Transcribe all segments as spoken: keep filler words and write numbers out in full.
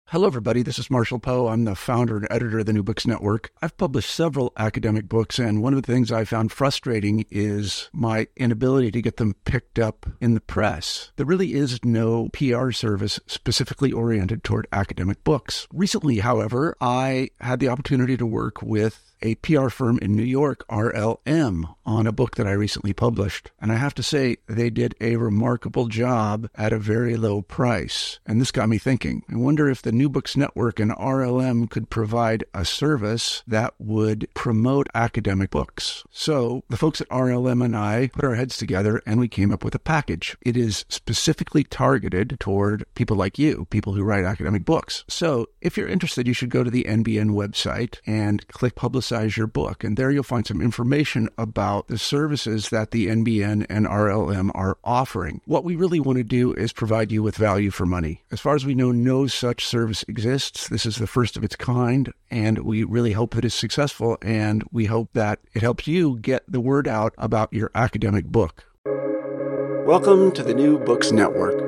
Hello, everybody. This is Marshall Poe. I'm the founder and editor of the New Books Network. I've published several academic books, and one of the things I found frustrating is my inability to get them picked up in the press. There really is no P R service specifically oriented toward academic books. Recently, however, I had the opportunity to work with a P R firm in New York, R L M, on a book that I recently published. And I have to say, they did a remarkable job at a very low price. And this got me thinking. I wonder if the New Books Network and R L M could provide a service that would promote academic books. So the folks at R L M and I put our heads together and we came up with a package. It is specifically targeted toward people like you, people who write academic books. So if you're interested, you should go to the N B N website and click Publicize your book. And there you'll find some information about the services that the N B N and R L M are offering. What we really want to do is provide you with value for money. As far as we know, no such service exists. This is the first of its kind, and we really hope that it's successful, and we hope that it helps you get the word out about your academic book. Welcome to the New Books Network.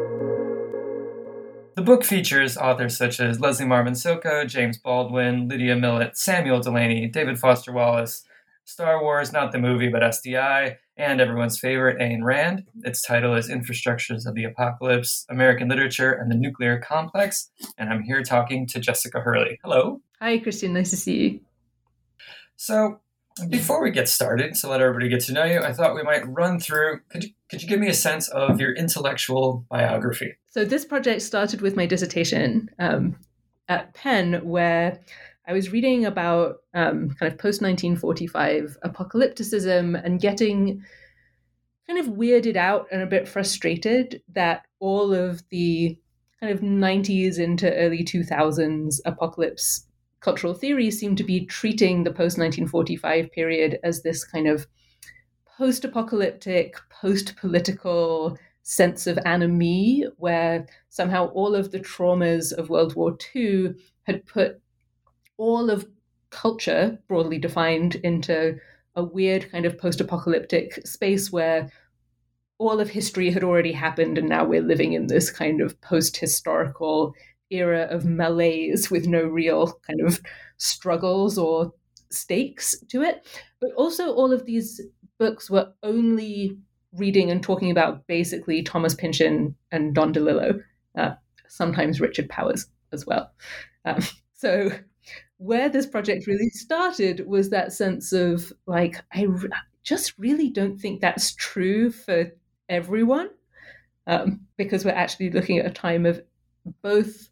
The book features authors such as Leslie Marmon Silko, James Baldwin, Lydia Millett, Samuel Delany, David Foster Wallace, Star Wars, not the movie, but S D I, and everyone's favorite, Ayn Rand. Its title is Infrastructures of the Apocalypse, American Literature and the Nuclear Complex, and I'm here talking to Jessica Hurley. Hello. Hi, Christian. Nice to see you. So, before we get started, to let everybody get to know you, I thought we might run through, could you, could you give me a sense of your intellectual biography? So this project started with my dissertation um, at Penn, where I was reading about um, kind of post nineteen forty-five apocalypticism and getting kind of weirded out and a bit frustrated that all of the kind of nineties into early two thousands apocalypse cultural theories seem to be treating the post nineteen forty-five period as this kind of post-apocalyptic, post-political sense of anomie, where somehow all of the traumas of World War Two had put all of culture, broadly defined, into a weird kind of post-apocalyptic space where all of history had already happened, and now we're living in this kind of post-historical era of malaise with no real kind of struggles or stakes to it. But also all of these books were only reading and talking about basically Thomas Pynchon and Don DeLillo, uh, sometimes Richard Powers as well. Um, so where this project really started was that sense of like, I r- just really don't think that's true for everyone, um, because we're actually looking at a time of both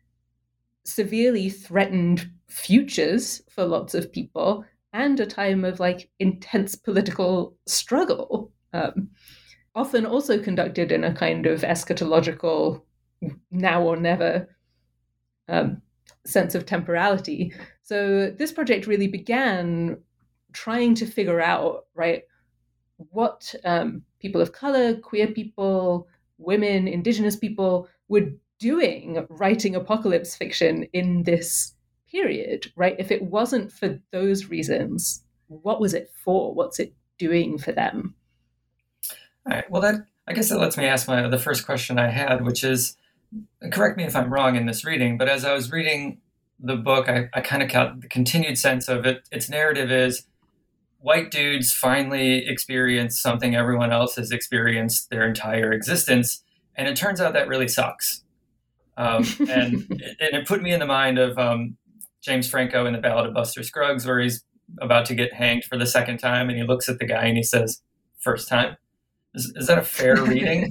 severely threatened futures for lots of people and a time of like intense political struggle, um, often also conducted in a kind of eschatological now or never um, sense of temporality. So this project really began trying to figure out, right, what um, people of color, queer people, women, indigenous people were doing writing apocalypse fiction in this period, right? If it wasn't for those reasons, what was it for? What's it doing for them? All right. Well, that I guess that lets me ask my the first question I had, which is, correct me if I'm wrong in this reading, but as I was reading the book, I, I kind of got the continued sense of it. Its narrative is white dudes finally experience something everyone else has experienced their entire existence, and it turns out that really sucks. Um, and, and it put me in the mind of um, James Franco in The Ballad of Buster Scruggs, where he's about to get hanged for the second time, and he looks at the guy and he says, "First time." Is, is that a fair reading?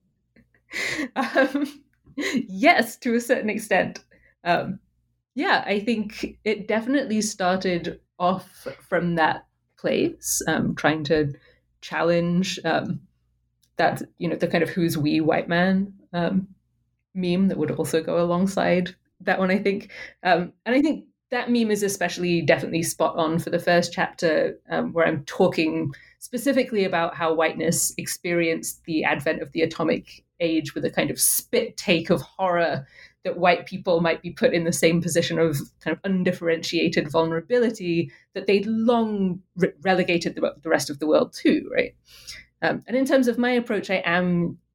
um, yes, to a certain extent. Um, yeah, I think it definitely started off from that place, um, trying to challenge um, that, you know, the kind of who's we white man um, meme that would also go alongside that one, I think. Um, and I think that meme is especially definitely spot on for the first chapter, um, where I'm talking specifically about how whiteness experienced the advent of the atomic age with a kind of spit take of horror that white people might be put in the same position of kind of undifferentiated vulnerability that they'd long re- relegated the, the rest of the world to, right? Um, and in terms of my approach, I am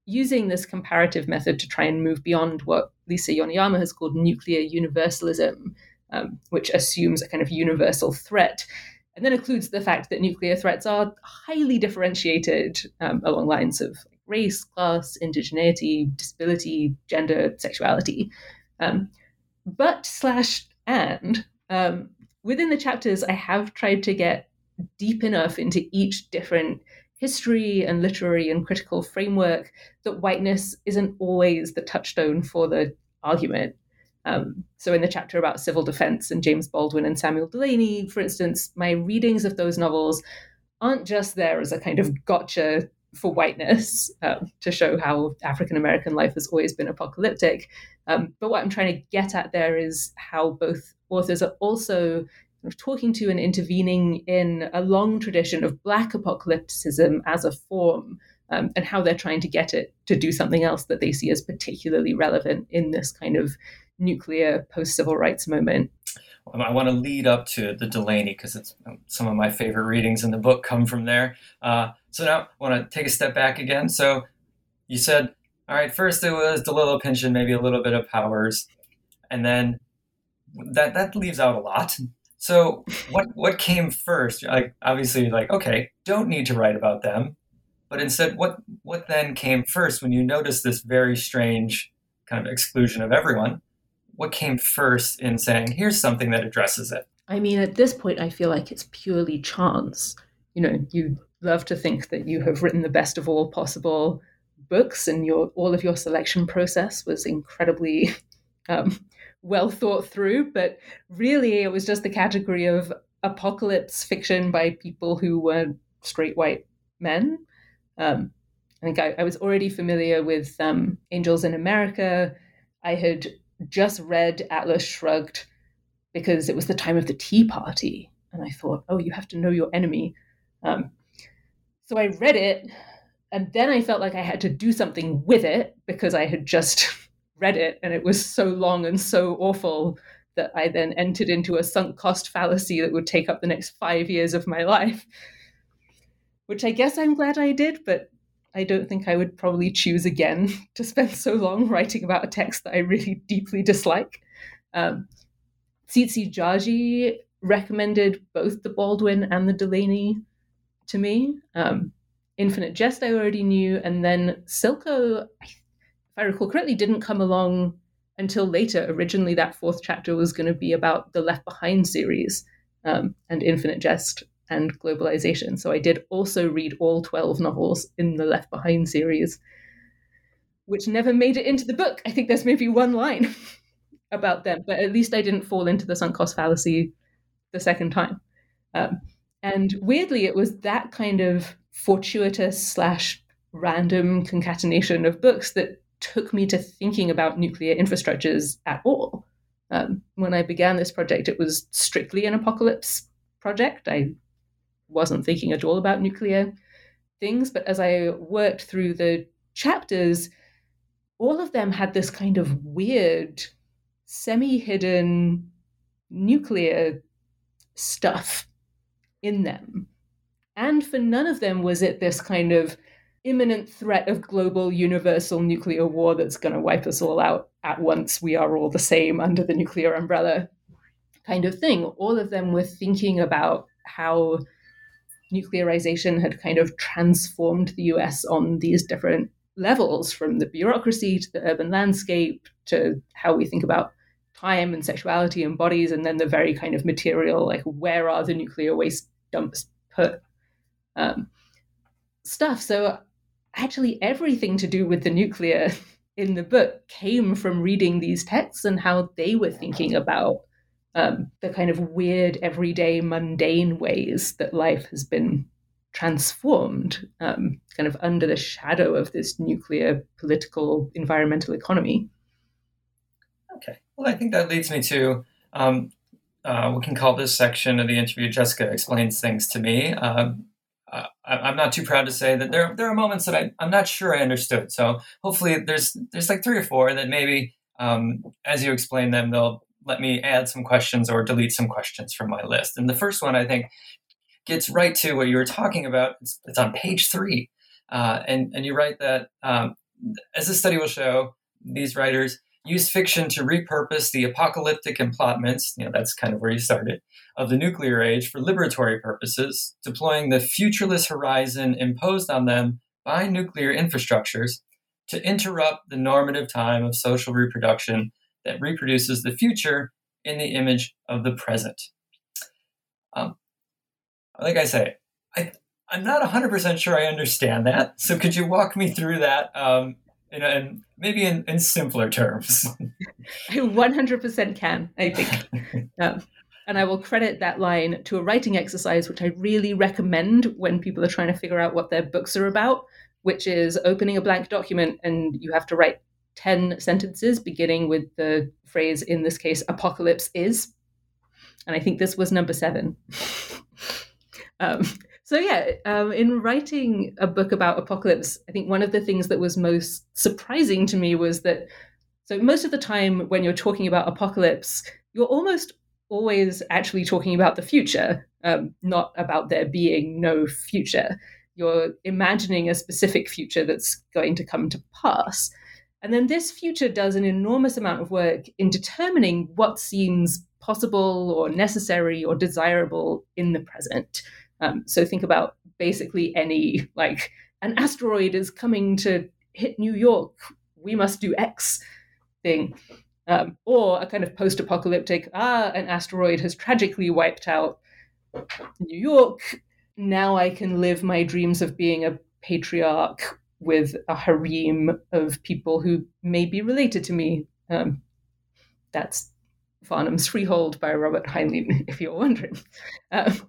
using this comparative method to try and move beyond what Lisa Yoneyama has called nuclear universalism, um, which assumes a kind of universal threat, and then includes the fact that nuclear threats are highly differentiated um, along lines of race, class, indigeneity, disability, gender, sexuality. Um, but slash and um, within the chapters, I have tried to get deep enough into each different history and literary and critical framework that whiteness isn't always the touchstone for the argument. Um, so in the chapter about civil defense and James Baldwin and Samuel Delany, for instance, my readings of those novels aren't just there as a kind of gotcha for whiteness uh, to show how African-American life has always been apocalyptic. Um, but what I'm trying to get at there is how both authors are also kind of talking to and intervening in a long tradition of Black apocalypticism as a form, um, and how they're trying to get it to do something else that they see as particularly relevant in this kind of nuclear post-civil rights moment. I want to lead up to the Delany because it's some of my favorite readings in the book come from there. Uh, so now I want to take a step back again. So you said, all right, first it was DeLillo Pynchon, maybe a little bit of Powers, and then that that leaves out a lot. So what what came first? Like obviously, like okay, don't need to write about them, but instead, what what then came first when you noticed this very strange kind of exclusion of everyone? What came first in saying, here's something that addresses it? I mean, at this point, I feel like it's purely chance. You know, you love to think that you have written the best of all possible books, and your all of your selection process was incredibly um, well thought through. But really, it was just the category of apocalypse fiction by people who were straight white men. Um, I think I, I was already familiar with um, Angels in America. I had just read Atlas Shrugged because it was the time of the Tea Party. And I thought, oh, you have to know your enemy. Um, so I read it, and then I felt like I had to do something with it because I had just read it, and it was so long and so awful that I then entered into a sunk cost fallacy that would take up the next five years of my life, which I guess I'm glad I did, but I don't think I would probably choose again to spend so long writing about a text that I really deeply dislike. Um, Tsitsi Jaji recommended both the Baldwin and the Delany to me. Um, Infinite Jest I already knew, and then Silko, if I recall correctly, didn't come along until later. Originally, that fourth chapter was going to be about the Left Behind series, um, and Infinite Jest and Globalization. So I did also read all twelve novels in the Left Behind series, which never made it into the book. I think there's maybe one line about them, but at least I didn't fall into the sunk cost fallacy the second time. Um, and weirdly, it was that kind of fortuitous slash random concatenation of books that took me to thinking about nuclear infrastructures at all. Um, when I began this project, it was strictly an apocalypse project. I wasn't thinking at all about nuclear things, but as I worked through the chapters, all of them had this kind of weird, semi-hidden nuclear stuff in them. And for none of them was it this kind of imminent threat of global universal nuclear war that's going to wipe us all out at once. We are all the same under the nuclear umbrella kind of thing. All of them were thinking about how nuclearization had kind of transformed the U S on these different levels, from the bureaucracy to the urban landscape to how we think about time and sexuality and bodies, and then the very kind of material, like where are the nuclear waste dumps put um, stuff. So actually everything to do with the nuclear in the book came from reading these texts and how they were thinking about um, the kind of weird, everyday, mundane ways that life has been transformed um, kind of under the shadow of this nuclear political environmental economy. Okay. Well, I think that leads me to, um, uh, we can call this section of the interview, Jessica Explains Things to Me. Um, uh, I, I'm not too proud to say that there, there are moments that I, I'm not sure I understood. So hopefully there's there's like three or four that maybe um, as you explain them, they'll let me add some questions or delete some questions from my list. And the first one, I think, gets right to what you were talking about. It's, it's on page three. Uh, and, and you write that um, as the study will show, these writers use fiction to repurpose the apocalyptic emplotments, you know, that's kind of where you started, of the nuclear age for liberatory purposes, deploying the futureless horizon imposed on them by nuclear infrastructures to interrupt the normative time of social reproduction that reproduces the future in the image of the present. Um, like I say, I, I'm not one hundred percent sure I understand that. So could you walk me through that um, in, in maybe in, in simpler terms? I one hundred percent can, I think. um, and I will credit that line to a writing exercise, which I really recommend when people are trying to figure out what their books are about, which is opening a blank document and you have to write ten sentences, beginning with the phrase, in this case, apocalypse is. And I think this was number seven. um, so yeah, um, in writing a book about apocalypse, I think one of the things that was most surprising to me was that, so most of the time when you're talking about apocalypse, you're almost always actually talking about the future, um, not about there being no future. You're imagining a specific future that's going to come to pass. And then this future does an enormous amount of work in determining what seems possible or necessary or desirable in the present. Um, so think about basically any, like, an asteroid is coming to hit New York, we must do X thing. Um, or a kind of post-apocalyptic, ah, an asteroid has tragically wiped out New York. Now I can live my dreams of being a patriarch with a harem of people who may be related to me. Um, that's Farnham's Freehold by Robert Heinlein, if you're wondering. Um,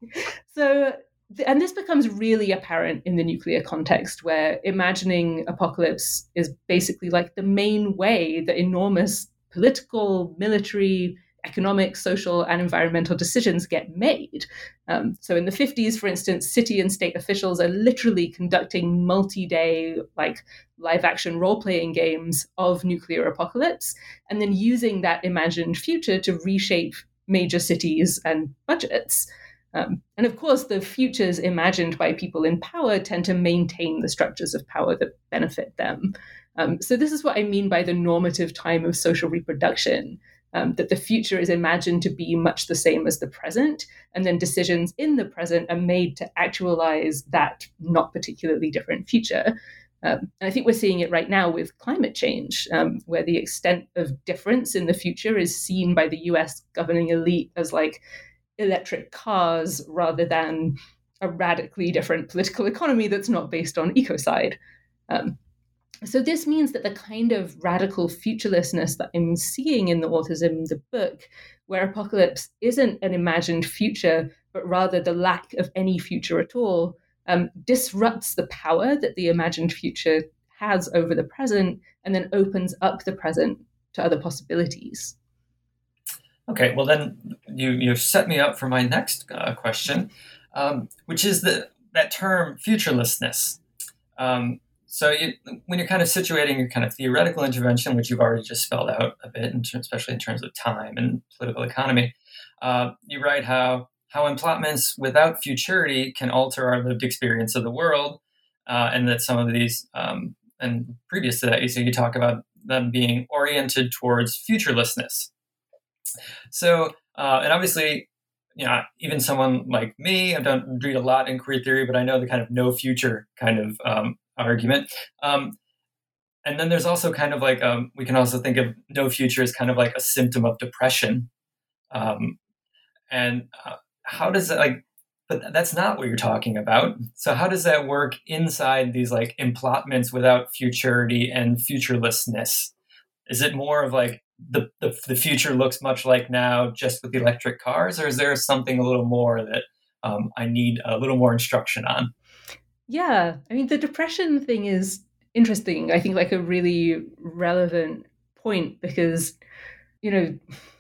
so, and this becomes really apparent in the nuclear context, where imagining apocalypse is basically like the main way that enormous political, military, economic, social, and environmental decisions get made. Um, so in the fifties, for instance, city and state officials are literally conducting multi-day, like, live-action role-playing games of nuclear apocalypse, and then using that imagined future to reshape major cities and budgets. Um, and of course, the futures imagined by people in power tend to maintain the structures of power that benefit them. Um, so this is what I mean by the normative time of social reproduction, um, that the future is imagined to be much the same as the present, and then decisions in the present are made to actualize that not particularly different future. Um, and I think we're seeing it right now with climate change, um, where the extent of difference in the future is seen by the U S governing elite as like electric cars rather than a radically different political economy that's not based on ecocide. Um, so this means that the kind of radical futurelessness that I'm seeing in the authors in the book, where apocalypse isn't an imagined future, but rather the lack of any future at all, um, disrupts the power that the imagined future has over the present, and then opens up the present to other possibilities. Okay, well then you you set me up for my next uh, question, um, which is the that term futurelessness. Um, so you, when you're kind of situating your kind of theoretical intervention, which you've already just spelled out a bit, in ter- especially in terms of time and political economy, uh, you write how how emplotments without futurity can alter our lived experience of the world, uh, and that some of these, um, and previous to that, you so you talk about them being oriented towards futurelessness. So, uh, and obviously, you know, even someone like me, I don't read a lot in queer theory, but I know the kind of no future kind of um, argument. Um, and then there's also kind of like, um, we can also think of no future as kind of like a symptom of depression. Um, and uh, how does that, like, but that's not what you're talking about. So how does that work inside these like emplotments without futurity and futurelessness? Is it more of like, The, the the future looks much like now, just with the electric cars, or is there something a little more that um, I need a little more instruction on? Yeah, I mean, the depression thing is interesting. I think like a really relevant point because, you know,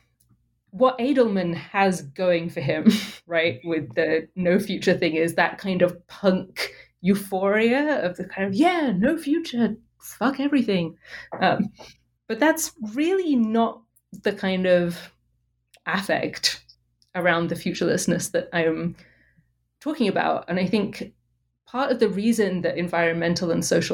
what Edelman has going for him, right, with the no future thing is that kind of punk euphoria of the kind of, yeah, no future, fuck everything. Um, But that's really not the kind of affect around the futurelessness that I'm talking about. And I think part of the reason that environmental and social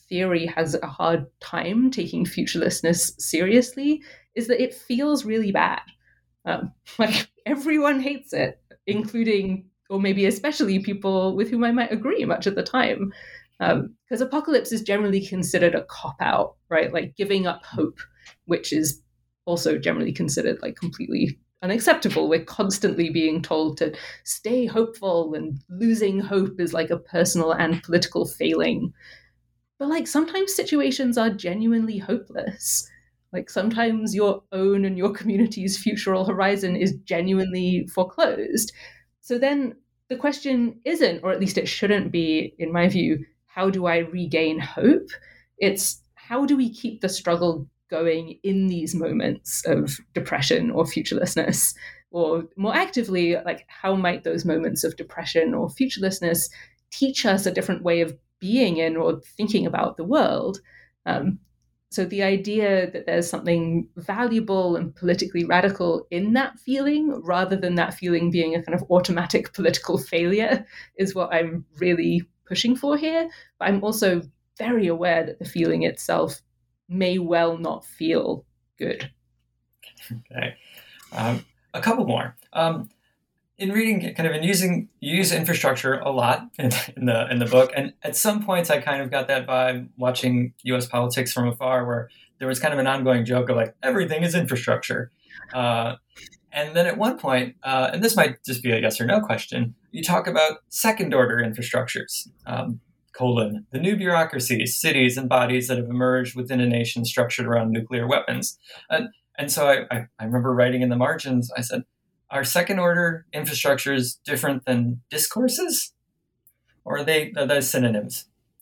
theory has a hard time taking futurelessness seriously is that it feels really bad. Um, like everyone hates it, including, or maybe especially, people with whom I might agree much of the time. Because um, apocalypse is generally considered a cop-out, right? Like giving up hope, which is also generally considered like completely unacceptable. We're constantly being told to stay hopeful, and losing hope is like a personal and political failing. But like sometimes situations are genuinely hopeless. Like sometimes your own and your community's futural horizon is genuinely foreclosed. So then the question isn't, or at least it shouldn't be, in my view, how do I regain hope? It's how do we keep the struggle going in these moments of depression or futurelessness? Or more actively, like how might those moments of depression or futurelessness teach us a different way of being in or thinking about the world? Um, So the idea that there's something valuable and politically radical in that feeling, rather than that feeling being a kind of automatic political failure, is what I'm really pushing for here. But I'm also very aware that the feeling itself may well not feel good. Okay. Um, a couple more. Um, in reading, kind of in using, you use infrastructure a lot in, in the in the book, and at some points I kind of got that vibe watching U S politics from afar, where there was kind of an ongoing joke of like everything is infrastructure, uh, and then at one point, uh, and this might just be a yes or no question, you talk about second order infrastructures, um, colon the new bureaucracies, cities, and bodies that have emerged within a nation structured around nuclear weapons, and and so I, I, I remember writing in the margins, I said, are second order infrastructures different than discourses? Or are they, are they synonyms?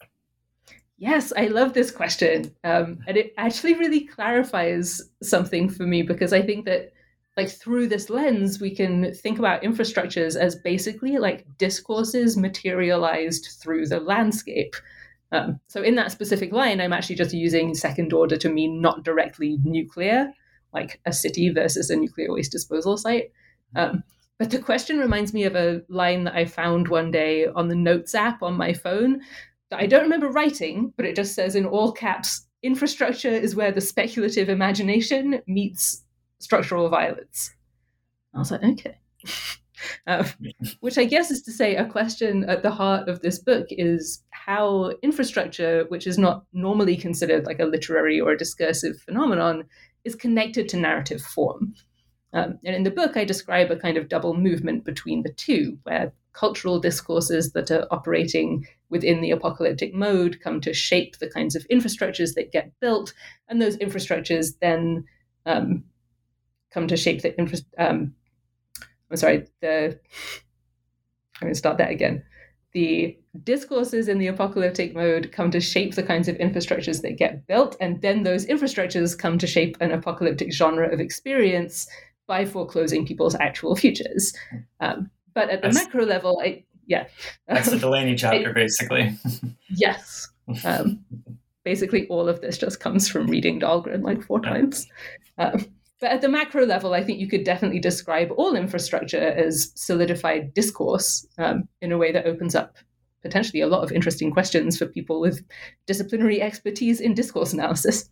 Yes, I love this question. Um, and it actually really clarifies something for me, because I think that like through this lens, we can think about infrastructures as basically like discourses materialized through the landscape. Um, so in that specific line, I'm actually just using second order to mean not directly nuclear, like a city versus a nuclear waste disposal site. Um, but the question reminds me of a line that I found one day on the Notes app on my phone that I don't remember writing, but it just says in all caps, infrastructure is where the speculative imagination meets structural violence. I was like, okay. Uh, which I guess is to say, a question at the heart of this book is how infrastructure, which is not normally considered like a literary or a discursive phenomenon, is connected to narrative form. Um, and in the book, I describe a kind of double movement between the two, where cultural discourses that are operating within the apocalyptic mode come to shape the kinds of infrastructures that get built, and those infrastructures then um, come to shape the infra- um, I'm sorry, the I'm going to start that again. The discourses in the apocalyptic mode come to shape the kinds of infrastructures that get built, and then those infrastructures come to shape an apocalyptic genre of experience by foreclosing people's actual futures. Um, but at the that's, macro level, I, yeah. That's the Delaney chapter, I, basically. Yes. Um, basically, all of this just comes from reading Dahlgren like four yeah. times. Um, but at the macro level, I think you could definitely describe all infrastructure as solidified discourse um, in a way that opens up potentially a lot of interesting questions for people with disciplinary expertise in discourse analysis.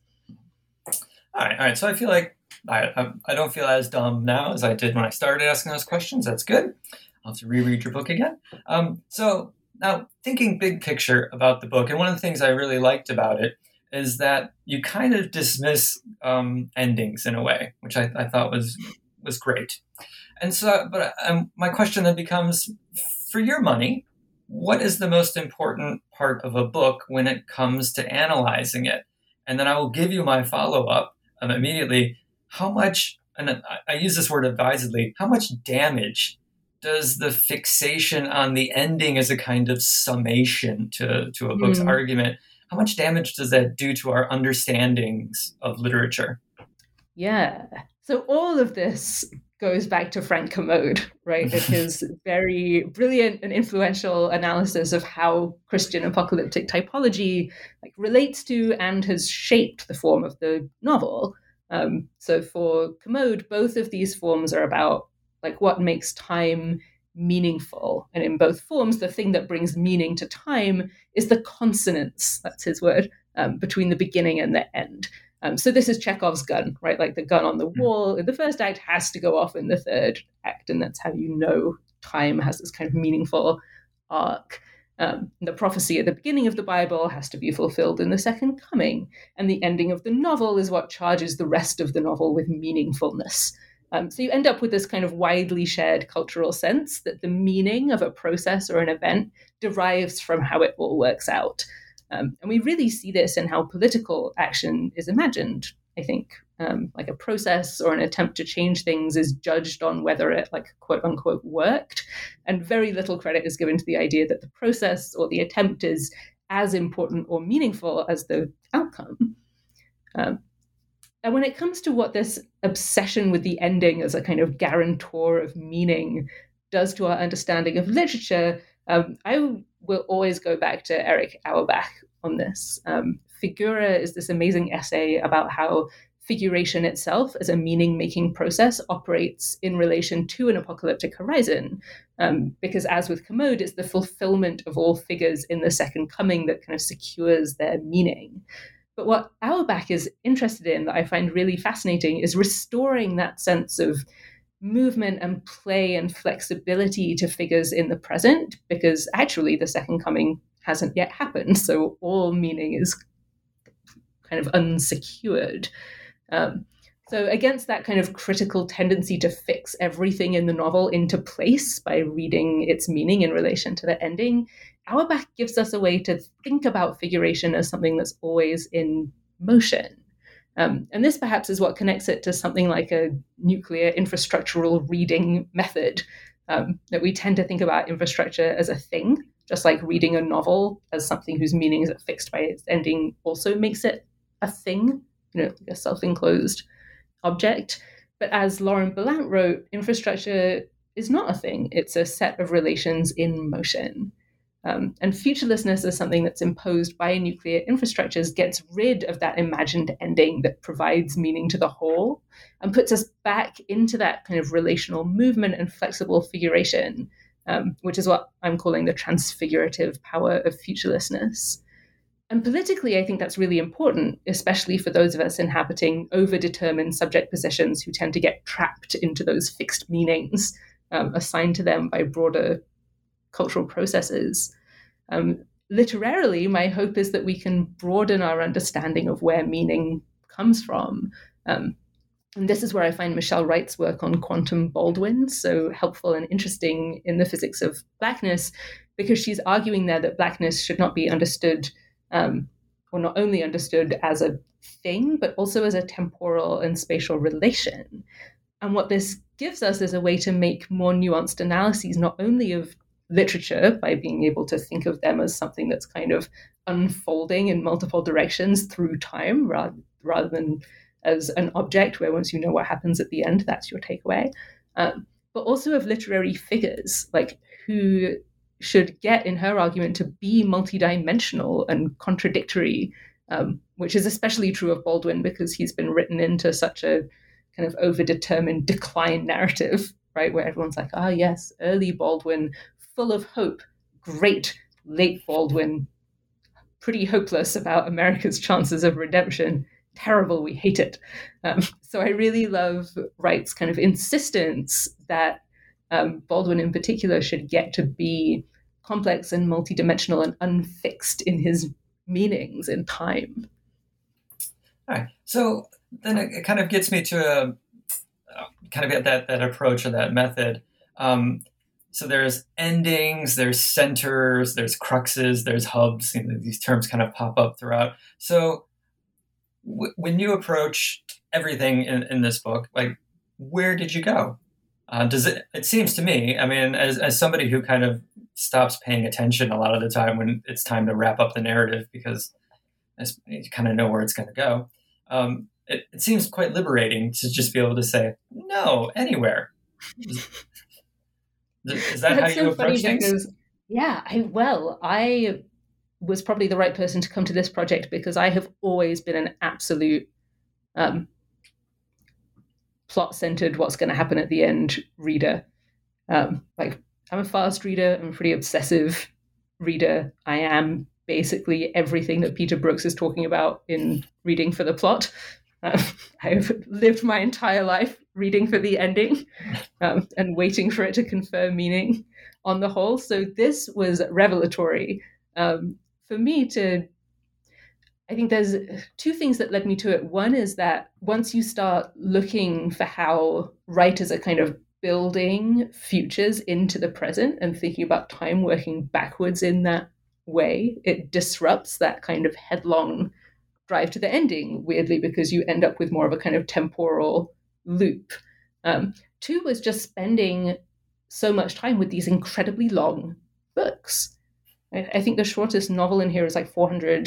All right, all right. So I feel like I, I don't feel as dumb now as I did when I started asking those questions. That's good. I'll have to reread your book again. Um, so now, thinking big picture about the book, and one of the things I really liked about it is that you kind of dismiss um, endings in a way, which I, I thought was was great. And so, but um, my question then becomes, for your money, what is the most important part of a book when it comes to analyzing it? And then I will give you my follow-up um, immediately. How much, and I, I use this word advisedly, how much damage does the fixation on the ending as a kind of summation to, to a book's mm. argument, how much damage does that do to our understandings of literature? Yeah. So all of this goes back to Frank Kermode, right? With his very brilliant and influential analysis of how Christian apocalyptic typology like relates to and has shaped the form of the novel. Um, so for Kermode, both of these forms are about like what makes time meaningful. And in both forms, the thing that brings meaning to time is the consonance, that's his word, um, between the beginning and the end. Um, so this is Chekhov's gun, right? Like the gun on the wall in the first act has to go off in the third act. And that's how you know time has this kind of meaningful arc. Um, the prophecy at the beginning of the Bible has to be fulfilled in the second coming. And the ending of the novel is what charges the rest of the novel with meaningfulness. Um, so you end up with this kind of widely shared cultural sense that the meaning of a process or an event derives from how it all works out. Um, and we really see this in how political action is imagined, I think. Um, like a process or an attempt to change things is judged on whether it, like, quote unquote, worked. And very little credit is given to the idea that the process or the attempt is as important or meaningful as the outcome. Um, And when it comes to what this obsession with the ending as a kind of guarantor of meaning does to our understanding of literature, um, I will always go back to Erich Auerbach on this. Um, Figura is this amazing essay about how figuration itself as a meaning-making process operates in relation to an apocalyptic horizon. Um, because as with Commode, it's the fulfillment of all figures in the second coming that kind of secures their meaning. But what Auerbach is interested in that I find really fascinating is restoring that sense of movement and play and flexibility to figures in the present, because actually the second coming hasn't yet happened. So all meaning is kind of unsecured. Um, so against that kind of critical tendency to fix everything in the novel into place by reading its meaning in relation to the ending, Auerbach gives us a way to think about figuration as something that's always in motion. Um, and this perhaps is what connects it to something like a nuclear infrastructural reading method, um, that we tend to think about infrastructure as a thing, just like reading a novel as something whose meaning is fixed by its ending also makes it a thing, you know, like a self-enclosed object. But as Laurent Ballant wrote, infrastructure is not a thing. It's a set of relations in motion. Um, and futurelessness is something that's imposed by nuclear infrastructures, gets rid of that imagined ending that provides meaning to the whole, and puts us back into that kind of relational movement and flexible figuration, um, which is what I'm calling the transfigurative power of futurelessness. And politically, I think that's really important, especially for those of us inhabiting overdetermined subject positions who tend to get trapped into those fixed meanings um, assigned to them by broader cultural processes. Um, literarily, my hope is that we can broaden our understanding of where meaning comes from. Um, and this is where I find Michelle Wright's work on quantum Baldwin so helpful and interesting in the physics of blackness, because she's arguing there that blackness should not be understood, um, or not only understood as a thing, but also as a temporal and spatial relation. And what this gives us is a way to make more nuanced analyses, not only of literature by being able to think of them as something that's kind of unfolding in multiple directions through time rather, rather than as an object where once you know what happens at the end, that's your takeaway. Um, but also of literary figures, like who should get, in her argument, to be multidimensional and contradictory, um, which is especially true of Baldwin because he's been written into such a kind of overdetermined decline narrative, right? Where everyone's like, ah, yes, early Baldwin, full of hope, great. Late Baldwin, pretty hopeless about America's chances of redemption. Terrible, we hate it. Um, so I really love Wright's kind of insistence that um, Baldwin in particular should get to be complex and multidimensional and unfixed in his meanings in time. All right. So then it, it kind of gets me to a, uh, kind of that, that approach or that method. Um, So there's endings, there's centers, there's cruxes, there's hubs. You know, these terms kind of pop up throughout. So w- when you approach everything in, in this book, like, where did you go? Uh, does it? It seems to me, I mean, as as somebody who kind of stops paying attention a lot of the time when it's time to wrap up the narrative because you kind of know where it's going to go. Um, it, it seems quite liberating to just be able to say no anywhere. Is that That's how you so approach funny things? because, yeah, I, well, I was probably the right person to come to this project because I have always been an absolute um, plot-centered, what's going to happen at the end reader. Um, like, I'm a fast reader. I'm a pretty obsessive reader. I am basically everything that Peter Brooks is talking about in reading for the plot. Um, I've lived my entire life reading for the ending um, and waiting for it to confer meaning on the whole. So this was revelatory um, for me to, I think there's two things that led me to it. One is that once you start looking for how writers are kind of building futures into the present and thinking about time working backwards in that way, it disrupts that kind of headlong drive to the ending, weirdly, because you end up with more of a kind of temporal loop. Um, two was just spending so much time with these incredibly long books. I, I think the shortest novel in here is like four hundred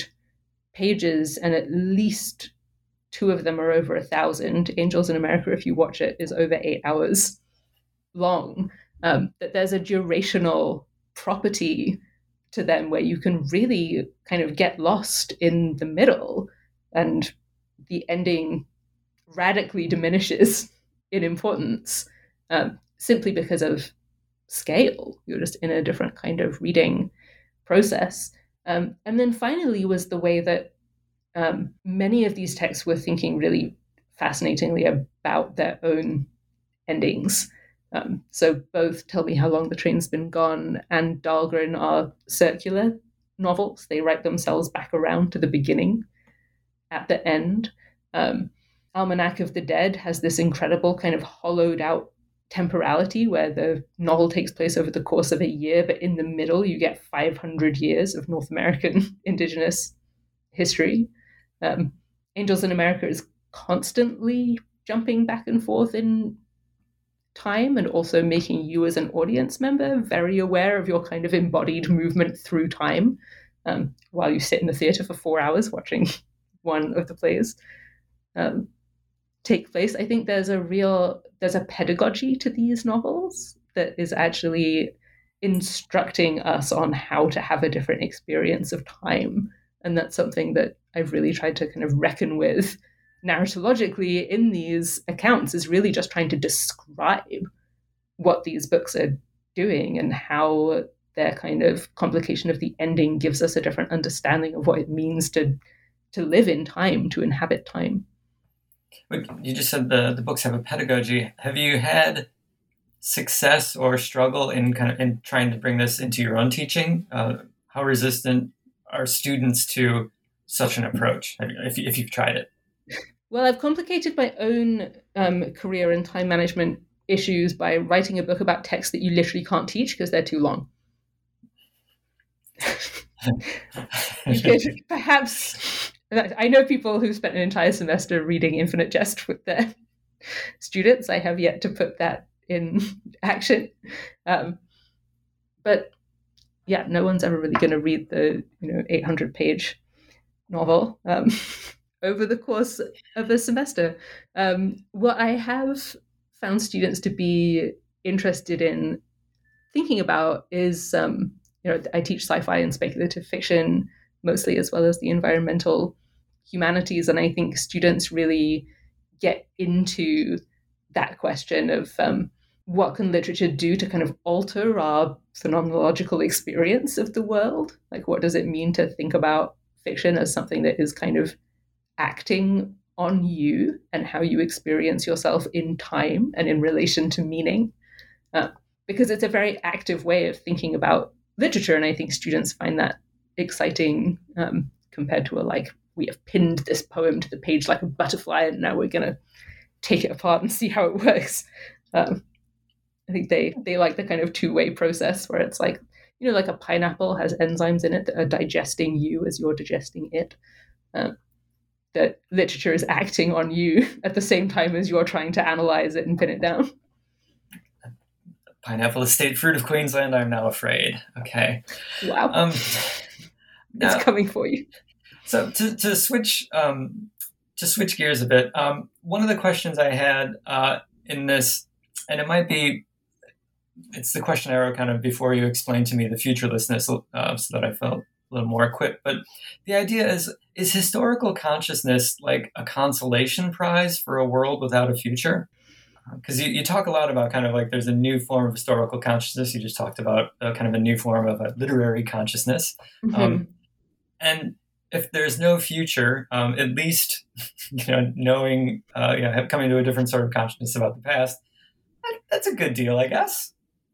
pages, and at least two of them are over a thousand. Angels in America, if you watch it, is over eight hours long. Um, that there's a durational property to them where you can really kind of get lost in the middle, and the ending radically diminishes in importance um, simply because of scale. You're just in a different kind of reading process. Um, and then finally was the way that um, many of these texts were thinking really fascinatingly about their own endings. Um, so both Tell Me How Long the Train's Been Gone and Dahlgren are circular novels. They write themselves back around to the beginning at the end. Um, Almanac of the Dead has this incredible kind of hollowed out temporality where the novel takes place over the course of a year, but in the middle you get five hundred years of North American indigenous history. Um, Angels in America is constantly jumping back and forth in time and also making you as an audience member very aware of your kind of embodied movement through time um, while you sit in the theater for four hours watching one of the plays um, take place. I think there's a real, there's a pedagogy to these novels that is actually instructing us on how to have a different experience of time. And that's something that I've really tried to kind of reckon with narratologically in these accounts, is really just trying to describe what these books are doing and how their kind of complication of the ending gives us a different understanding of what it means to to live in time, to inhabit time. You just said the, the books have a pedagogy. Have you had success or struggle in kind of in trying to bring this into your own teaching? Uh, how resistant are students to such an approach, if, if you've tried it? Well, I've complicated my own um, career and time management issues by writing a book about texts that you literally can't teach because they're too long. You could perhaps, I know people who spent an entire semester reading Infinite Jest with their students. I have yet to put that in action. Um, but yeah, no one's ever really going to read the, you know, eight hundred page novel um, over the course of a semester. Um, what I have found students to be interested in thinking about is, um, you know, I teach sci-fi and speculative fiction mostly, as well as the environmental humanities. And I think students really get into that question of um, what can literature do to kind of alter our phenomenological experience of the world? Like, what does it mean to think about fiction as something that is kind of acting on you and how you experience yourself in time and in relation to meaning? Uh, because it's a very active way of thinking about literature. And I think students find that exciting um, compared to a, like, we have pinned this poem to the page like a butterfly and now we're going to take it apart and see how it works. Um, I think they, they like the kind of two-way process where it's like, you know, like a pineapple has enzymes in it that are digesting you as you're digesting it. Uh, that literature is acting on you at the same time as you're trying to analyze it and pin it down. Pineapple is state fruit of Queensland, I'm now afraid. Okay. Wow. Um, now, it's coming for you. So to, to switch um, to switch gears a bit, um, one of the questions I had uh, in this, and it might be, it's the question I wrote kind of before you explained to me the futurelessness, uh, so that I felt a little more equipped. But the idea is, is historical consciousness like a consolation prize for a world without a future? because you, you talk a lot about kind of like there's a new form of historical consciousness. You just talked about uh, kind of a new form of a literary consciousness. Mm-hmm. Um, and if there's no future, um, at least, you know, knowing, uh, you know, coming to a different sort of consciousness about the past, that, that's a good deal, I guess.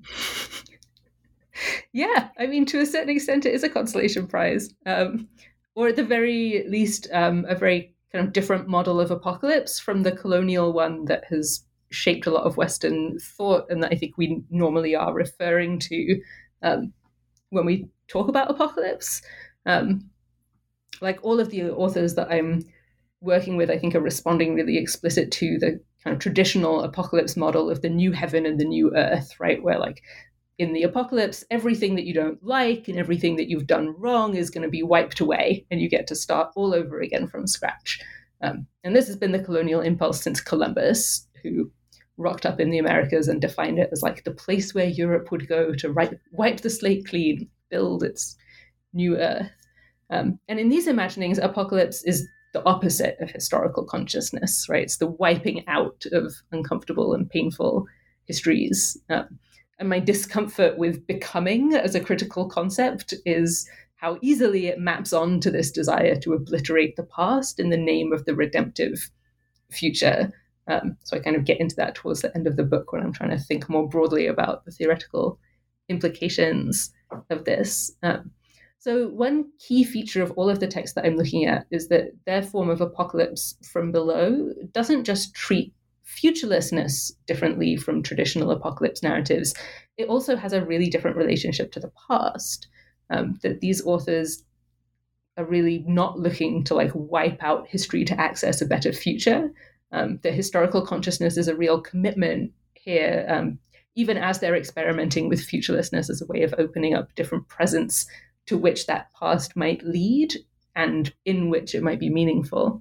Yeah, I mean, to a certain extent, it is a consolation prize, um, or at the very least, um, a very kind of different model of apocalypse from the colonial one that has shaped a lot of Western thought, and that I think we normally are referring to um, when we talk about apocalypse. Um, like all of the authors that I'm working with, I think, are responding really explicit to the kind of traditional apocalypse model of the new heaven and the new earth, right? Where like in the apocalypse, everything that you don't like and everything that you've done wrong is going to be wiped away, and you get to start all over again from scratch. Um, and this has been the colonial impulse since Columbus, who rocked up in the Americas and defined it as like the place where Europe would go to wipe, wipe the slate clean, build its new earth. Um, and in these imaginings, apocalypse is the opposite of historical consciousness, right? It's the wiping out of uncomfortable and painful histories. Um, and my discomfort with becoming as a critical concept is how easily it maps on to this desire to obliterate the past in the name of the redemptive future. Um, so I kind of get into that towards the end of the book when I'm trying to think more broadly about the theoretical implications of this. Um, So one key feature of all of the texts that I'm looking at is that their form of apocalypse from below doesn't just treat futurelessness differently from traditional apocalypse narratives. It also has a really different relationship to the past. Um, that these authors are really not looking to like wipe out history to access a better future. Um, the historical consciousness is a real commitment here, um, even as they're experimenting with futurelessness as a way of opening up different presents to which that past might lead and in which it might be meaningful.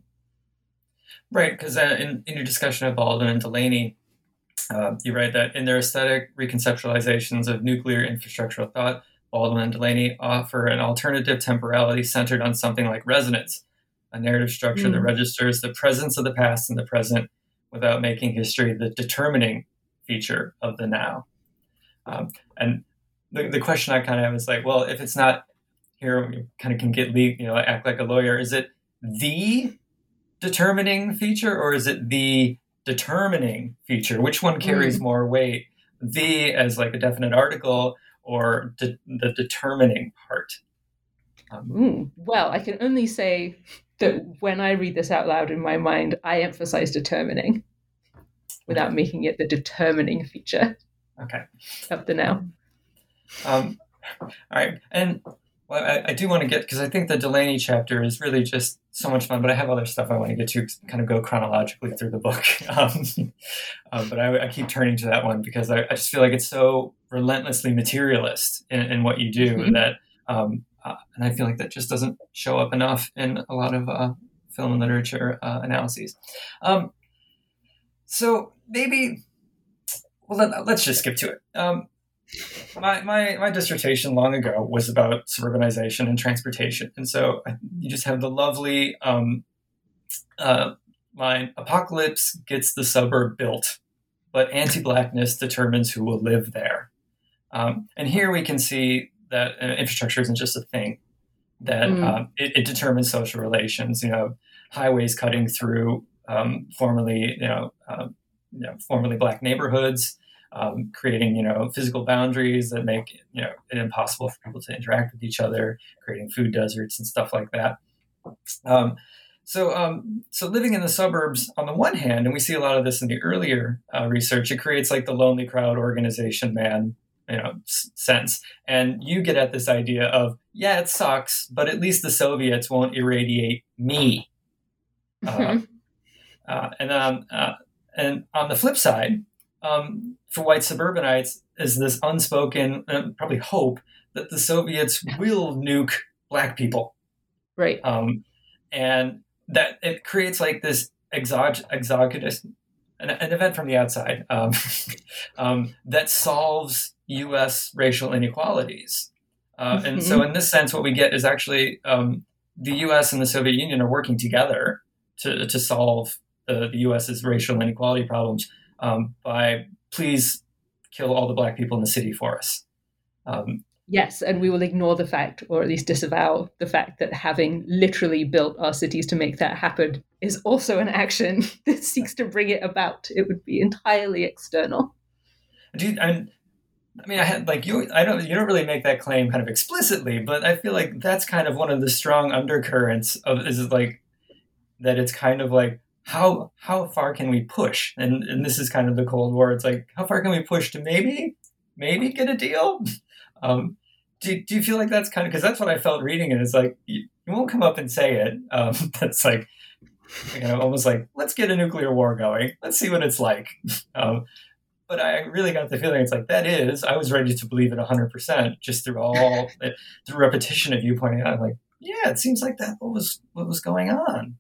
Right, because uh, in, in your discussion of Baldwin and Delaney, uh, you write that in their aesthetic reconceptualizations of nuclear infrastructural thought, Baldwin and Delaney offer an alternative temporality centered on something like resonance, a narrative structure mm. that registers the presence of the past in the present without making history the determining feature of the now. Um, and the, the question I kind of have is like, well, if it's not here, you kind of can get, you know, act like a lawyer. Is it the determining feature or is it the determining feature? Which one carries mm. more weight? The as like a definite article or de- the determining part? Um, mm. Well, I can only say that when I read this out loud in my mind, I emphasize determining without okay. making it the determining feature okay. of the now. Um, all right. And well, I, I do want to get, because I think the Delaney chapter is really just so much fun, but I have other stuff I want to get to, kind of go chronologically through the book. Um, um, but I, I keep turning to that one because I, I just feel like it's so relentlessly materialist in, in what you do mm-hmm. that, um, uh, and I feel like that just doesn't show up enough in a lot of uh, film and literature uh, analyses. Um, so maybe, well, let, let's just skip to it. Um, My, my my dissertation long ago was about suburbanization and transportation. And so I, you just have the lovely um, uh, line, apocalypse gets the suburb built, but anti-Blackness determines who will live there. Um, and here we can see that uh, infrastructure isn't just a thing, that mm. um, it, it determines social relations, you know, highways cutting through um, formerly, you know, um, you know, formerly Black neighborhoods, Um, creating, you know, physical boundaries that make, you know, it impossible for people to interact with each other, creating food deserts and stuff like that. Um, so, um, so living in the suburbs, on the one hand, and we see a lot of this in the earlier uh, research, it creates like the lonely crowd organization man, you know, s- sense. And you get at this idea of, yeah, it sucks, but at least the Soviets won't irradiate me. Uh, uh, and um, uh, and on the flip side, Um, for white suburbanites is this unspoken, uh, probably hope that the Soviets will nuke Black people. Right. Um, and that it creates like this exog- exogenous, an, an event from the outside um, um, that solves U S racial inequalities. Uh, mm-hmm. And so in this sense, what we get is actually um, the U S and the Soviet Union are working together to, to solve the, the U S's racial inequality problems. um, by please kill all the black people in the city for us. Um, yes, and we will ignore the fact, or at least disavow the fact, that having literally built our cities to make that happen is also an action that seeks to bring it about. It would be entirely external. Do you, I, I mean, I had like you. I don't. You don't really make that claim kind of explicitly, but I feel like that's kind of one of the strong undercurrents of is like that. It's kind of like how how far can we push, and and this is kind of the Cold War. It's like how far can we push to maybe maybe get a deal. Um, do do you feel like that's kind of because that's what I felt reading it. It's like you, you won't come up and say it. Um, that's like you know almost like let's get a nuclear war going. Let's see what it's like. Um, But I really got the feeling it's like, that is, I was ready to believe it one hundred percent just through all, through repetition of you pointing out, I'm like, yeah, it seems like that what was, what was going on.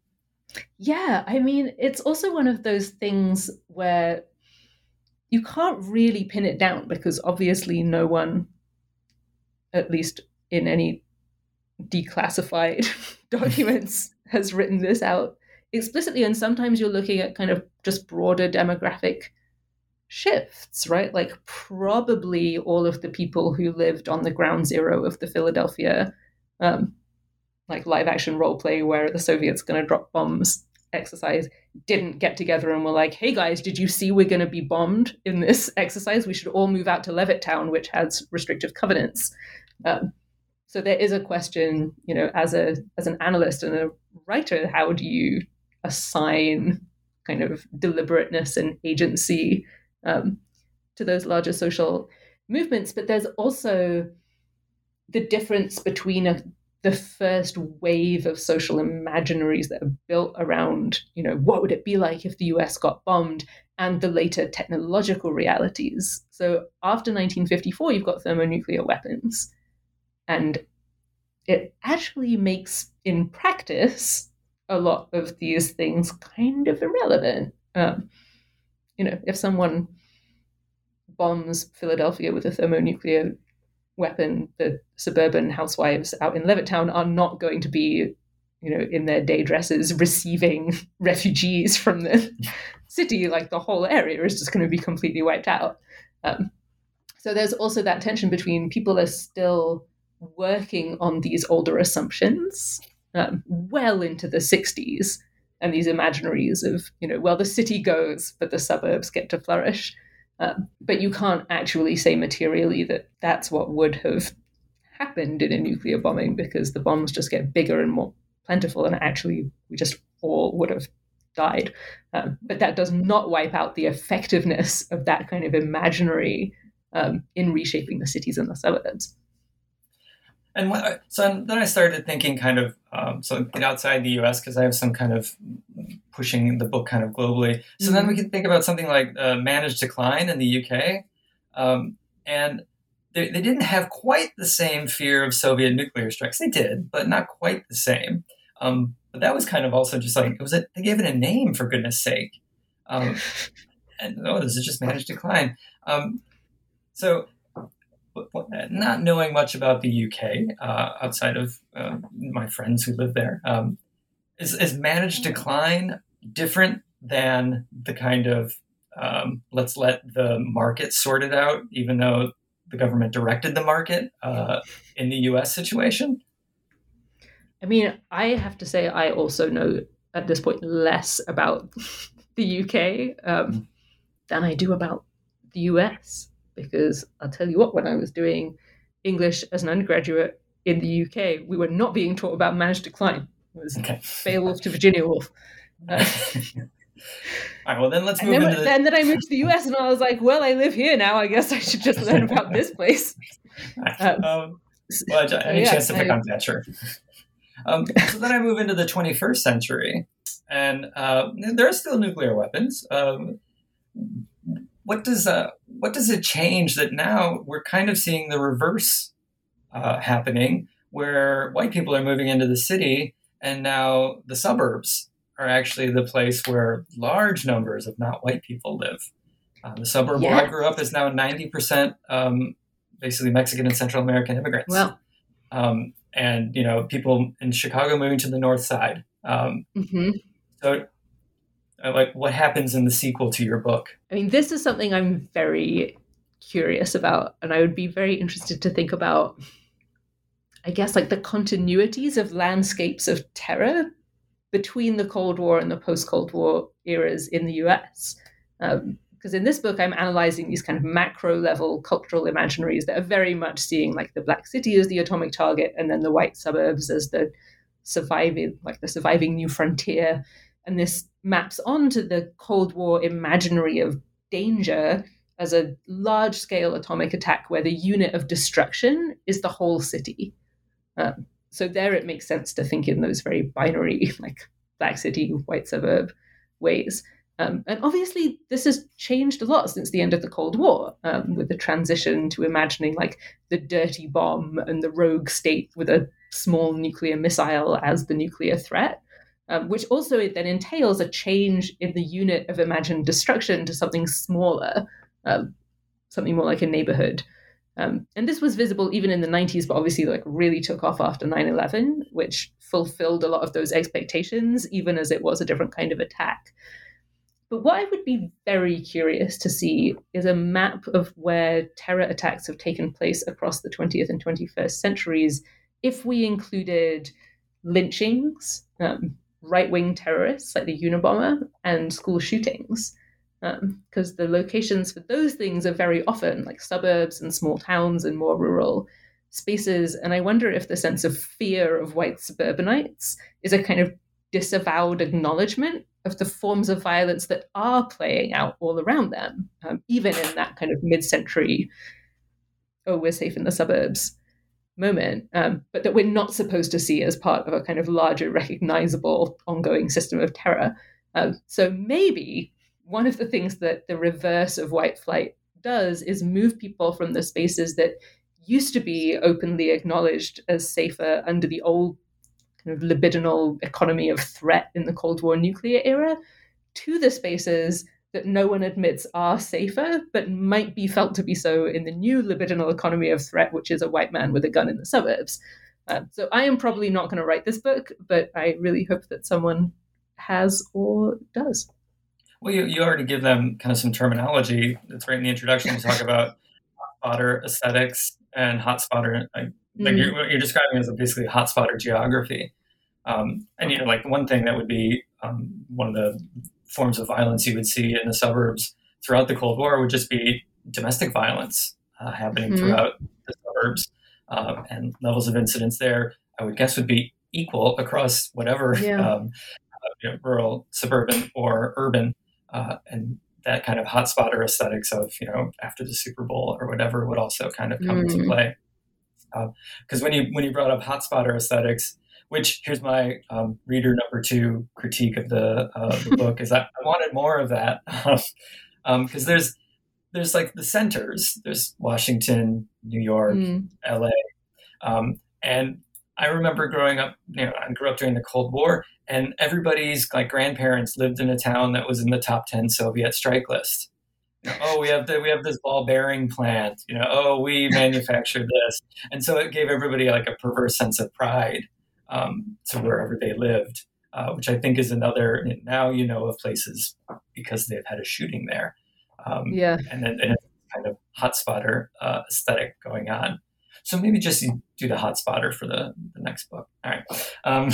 Yeah, I mean, it's also one of those things where you can't really pin it down because obviously no one, at least in any declassified documents, has written this out explicitly. And sometimes you're looking at kind of just broader demographic shifts, right? Like probably all of the people who lived on the ground zero of the Philadelphia um, like live action role play where the Soviets going to drop bombs exercise didn't get together and were like, hey guys, did you see we're going to be bombed in this exercise? We should all move out to Levittown, which has restrictive covenants. Um, so there is a question, you know, as a as an analyst and a writer, how do you assign kind of deliberateness and agency Um, to those larger social movements? But there's also the difference between a, the first wave of social imaginaries that are built around, you know, what would it be like if the U S got bombed, and the later technological realities. So after nineteen fifty-four, you've got thermonuclear weapons. And it actually makes, in practice, a lot of these things kind of irrelevant. Um, you know, if someone bombs Philadelphia with a thermonuclear weapon, the suburban housewives out in Levittown are not going to be, you know, in their day dresses receiving refugees from the city. Like the whole area is just going to be completely wiped out. Um, so there's also that tension between people are still working on these older assumptions um, well into the sixties, and these imaginaries of, you know, well, the city goes, but the suburbs get to flourish. Um, but you can't actually say materially that that's what would have happened in a nuclear bombing, because the bombs just get bigger and more plentiful, and actually we just all would have died. Um, but that does not wipe out the effectiveness of that kind of imaginary um, in reshaping the cities and the suburbs. And when I, so then I started thinking kind of, um, so get outside the U S because I have some kind of pushing the book kind of globally. So mm-hmm. then we could think about something like uh, Managed Decline in the U K. Um, and they, they didn't have quite the same fear of Soviet nuclear strikes. They did, but not quite the same. Um, but that was kind of also just like, it was a, they gave it a name, for goodness sake. Um, and oh, this is just Managed Decline. Um, so... Not knowing much about the U K uh, outside of uh, my friends who live there, um, is, is Managed Decline different than the kind of um, let's let the market sort it out, even though the government directed the market uh, in the U S situation? I mean, I have to say I also know at this point less about the U K um, than I do about the U S. Because I'll tell you what, when I was doing English as an undergraduate in the U K, we were not being taught about Managed Decline. It was okay. Beowulf to Virginia Woolf. Uh, All right, well, then let's move and then, into the... And then I moved to the U S and I was like, well, I live here now. I guess I should just learn about this place. Um, um, well, any yeah, chance to pick I, on that, sure. Um, so then I move into the twenty-first century, and uh, there are still nuclear weapons. Um, What does uh, what does it change that now we're kind of seeing the reverse uh, happening, where white people are moving into the city, and now the suburbs are actually the place where large numbers of not white people live. Uh, the suburb yes. where I grew up is now ninety percent um, basically Mexican and Central American immigrants. Well, um, and you know, people in Chicago moving to the north side. Um, mm-hmm. So. Like, what happens in the sequel to your book? I mean, this is something I'm very curious about, and I would be very interested to think about, I guess, like the continuities of landscapes of terror between the Cold War and the post-Cold War eras in the U S. Um, because in this book, I'm analyzing these kind of macro level cultural imaginaries that are very much seeing like the Black City as the atomic target, and then the white suburbs as the surviving, like the surviving new frontier. And this maps onto the Cold War imaginary of danger as a large-scale atomic attack where the unit of destruction is the whole city. Um, so there it makes sense to think in those very binary, like Black City, white suburb ways. Um, and obviously, this has changed a lot since the end of the Cold War, um, with the transition to imagining like the dirty bomb and the rogue state with a small nuclear missile as the nuclear threat. Um, which also then entails a change in the unit of imagined destruction to something smaller, um, something more like a neighborhood. Um, and this was visible even in the nineties, but obviously like really took off after nine eleven, which fulfilled a lot of those expectations, even as it was a different kind of attack. But what I would be very curious to see is a map of where terror attacks have taken place across the twentieth and twenty-first centuries if we included lynchings, um, right-wing terrorists like the Unabomber, and school shootings, because um, the locations for those things are very often like suburbs and small towns and more rural spaces. And I wonder if the sense of fear of white suburbanites is a kind of disavowed acknowledgement of the forms of violence that are playing out all around them, um, even in that kind of mid-century, oh, we're safe in the suburbs moment, um, but that we're not supposed to see as part of a kind of larger recognizable ongoing system of terror. Um, so maybe one of the things that the reverse of white flight does is move people from the spaces that used to be openly acknowledged as safer under the old kind of libidinal economy of threat in the Cold War nuclear era to the spaces that no one admits are safer, but might be felt to be so in the new libidinal economy of threat, which is a white man with a gun in the suburbs. Um, so I am probably not going to write this book, but I really hope that someone has or does. Well, you, you already give them kind of some terminology. That's right in the introduction. You talk about hotspotter aesthetics and hotspotter, like, like mm. you're, what you're describing as basically hotspotter geography. Um, and, you know, like one thing that would be um, one of the forms of violence you would see in the suburbs throughout the Cold War would just be domestic violence uh, happening mm-hmm. throughout the suburbs, um, and levels of incidence there, I would guess, would be equal across whatever yeah. um, uh, you know, rural, suburban, or urban, uh, and that kind of hotspotter aesthetics of, you know, after the Super Bowl or whatever would also kind of come mm-hmm. into play. Because uh, when you when you brought up hotspotter aesthetics, which here's my um, reader number two critique of the, uh, the book, is that I wanted more of that. Because um, there's there's like the centers. There's Washington, New York, mm. L A. Um, and I remember growing up, you know, I grew up during the Cold War, and everybody's like grandparents lived in a town that was in the top ten Soviet strike list. You know, oh, we have the, we have this ball bearing plant. You know, oh, we manufacture this. And so it gave everybody like a perverse sense of pride. Um, to wherever they lived, uh, which I think is another, now you know of places because they've had a shooting there. Um, yeah. And then and it's kind of hotspotter uh, aesthetic going on. So maybe just do the hotspotter for the, the next book. All right. Um,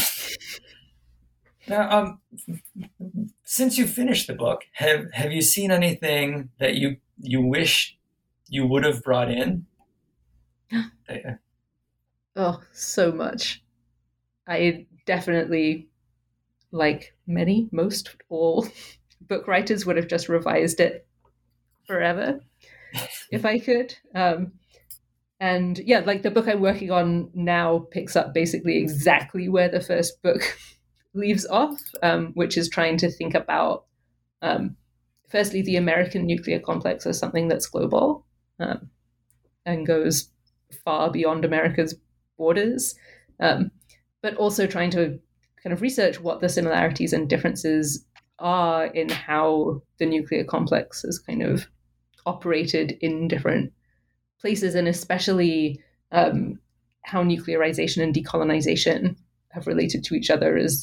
now, um, since you finished the book, have have you seen anything that you, you wish you would have brought in? Oh, so much. I definitely, like many, most, all book writers, would have just revised it forever if I could. Um, and yeah, like the book I'm working on now picks up basically exactly where the first book leaves off, um, which is trying to think about, um, firstly, the American nuclear complex as something that's global um, and goes far beyond America's borders. Um, but also trying to kind of research what the similarities and differences are in how the nuclear complex is kind of operated in different places, and especially um, how nuclearization and decolonization have related to each other as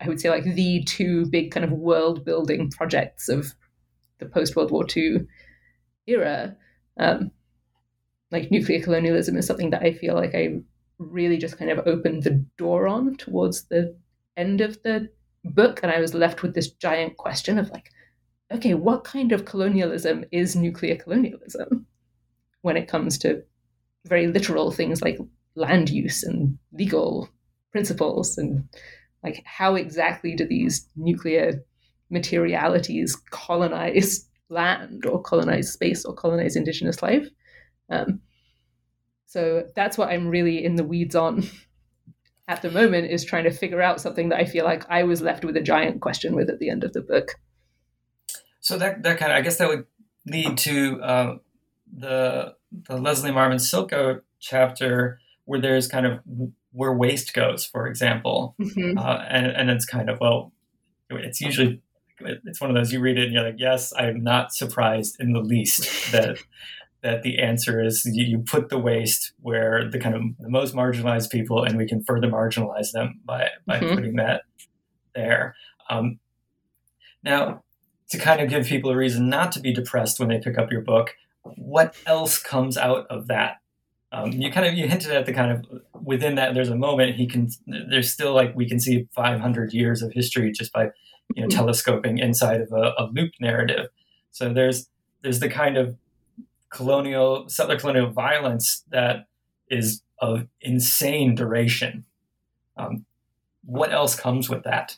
I would say, like the two big kind of world building projects of the post World War Two era. Um, like nuclear colonialism is something that I feel like I really just kind of opened the door on towards the end of the book, and I was left with this giant question of like, okay, what kind of colonialism is nuclear colonialism when it comes to very literal things like land use and legal principles, and like how exactly do these nuclear materialities colonize land or colonize space or colonize indigenous life? Um, so that's what I'm really in the weeds on at the moment, is trying to figure out something that I feel like I was left with a giant question with at the end of the book. So that that kind of, I guess that would lead to uh, the the Leslie Marmon Silko chapter, where there's kind of where waste goes, for example, mm-hmm. uh, and and it's kind of, well, it's usually it's one of those you read it and you're like, yes, I am not surprised in the least that that the answer is you, you put the waste where the kind of the most marginalized people, and we can further marginalize them by by mm-hmm. putting that there. Um, now, to kind of give people a reason not to be depressed when they pick up your book, what else comes out of that? Um, you kind of you hinted at the kind of within that there's a moment he can there's still like we can see five hundred years of history just by you know telescoping inside of a, a loop narrative. So there's there's the kind of colonial settler colonial violence that is of insane duration. Um, what else comes with that?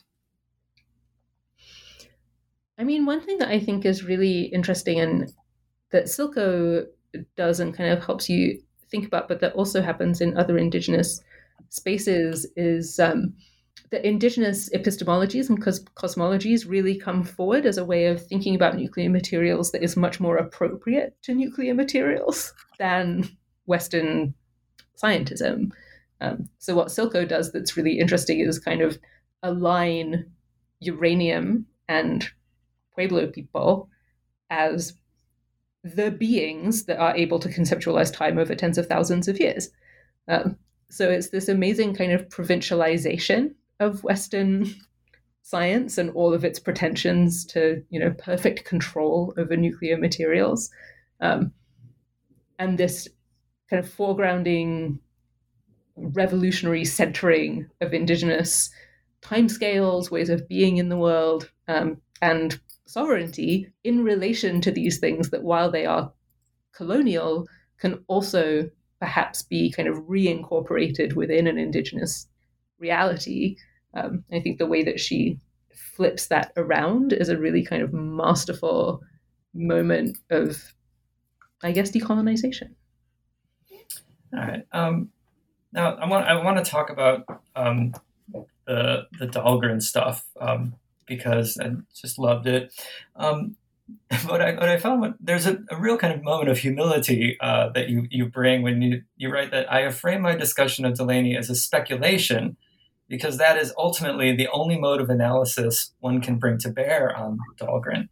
I mean, one thing that I think is really interesting and that Silko does and kind of helps you think about, but that also happens in other Indigenous spaces, is um, that Indigenous epistemologies and cos- cosmologies really come forward as a way of thinking about nuclear materials that is much more appropriate to nuclear materials than Western scientism. Um, so what Silko does that's really interesting is kind of align uranium and Pueblo people as the beings that are able to conceptualize time over tens of thousands of years. Um, so it's this amazing kind of provincialization of Western science and all of its pretensions to, you know, perfect control over nuclear materials. Um, and this kind of foregrounding, revolutionary centering of Indigenous timescales, ways of being in the world, um, and sovereignty in relation to these things that, while they are colonial, can also perhaps be kind of reincorporated within an Indigenous reality. Um, I think the way that she flips that around is a really kind of masterful moment of, I guess, decolonization. All right. Um, now I want I want to talk about um, the the Dahlgren stuff. Um, because I just loved it. Um, but I, what I found, there's a, a real kind of moment of humility uh, that you, you bring when you, you write that I have framed my discussion of Delaney as a speculation, because that is ultimately the only mode of analysis one can bring to bear on Dahlgren.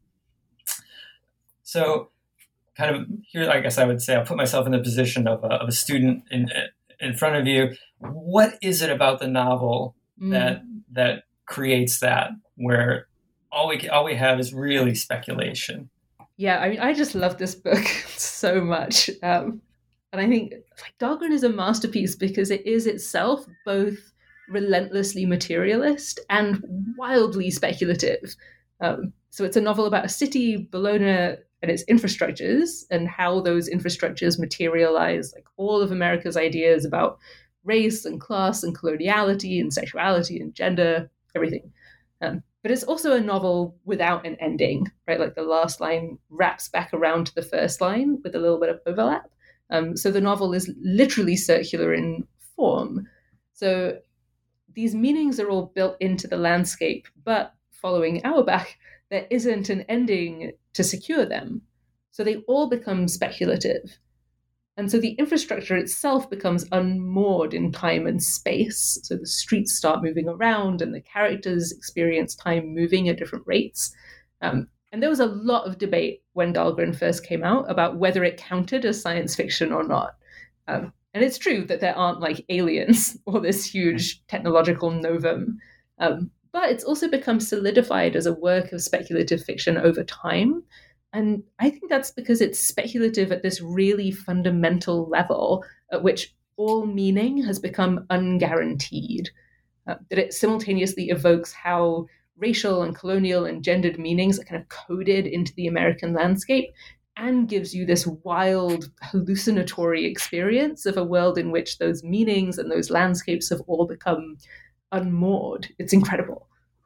So kind of here, I guess I would say I'll put myself in the position of a, of a student in in front of you. What is it about the novel mm. that that creates that, where all we all we have is really speculation? Yeah, I mean, I just love this book so much, um, and I think like Dahlgren is a masterpiece because it is itself both relentlessly materialist and wildly speculative. Um, so it's a novel about a city, Bologna, and its infrastructures, and how those infrastructures materialize like all of America's ideas about race and class and coloniality and sexuality and gender, everything. Um, but it's also a novel without an ending, right? Like the last line wraps back around to the first line with a little bit of overlap. Um, so the novel is literally circular in form. So these meanings are all built into the landscape, but following Auerbach, there isn't an ending to secure them. So they all become speculative. And so the infrastructure itself becomes unmoored in time and space. So the streets start moving around and the characters experience time moving at different rates. Um, and there was a lot of debate when Dahlgren first came out about whether it counted as science fiction or not. Um, and it's true that there aren't like aliens or this huge technological novum. Um, but it's also become solidified as a work of speculative fiction over time. And I think that's because it's speculative at this really fundamental level at which all meaning has become unguaranteed. Uh, that it simultaneously evokes how racial and colonial and gendered meanings are kind of coded into the American landscape, and gives you this wild, hallucinatory experience of a world in which those meanings and those landscapes have all become unmoored. It's incredible.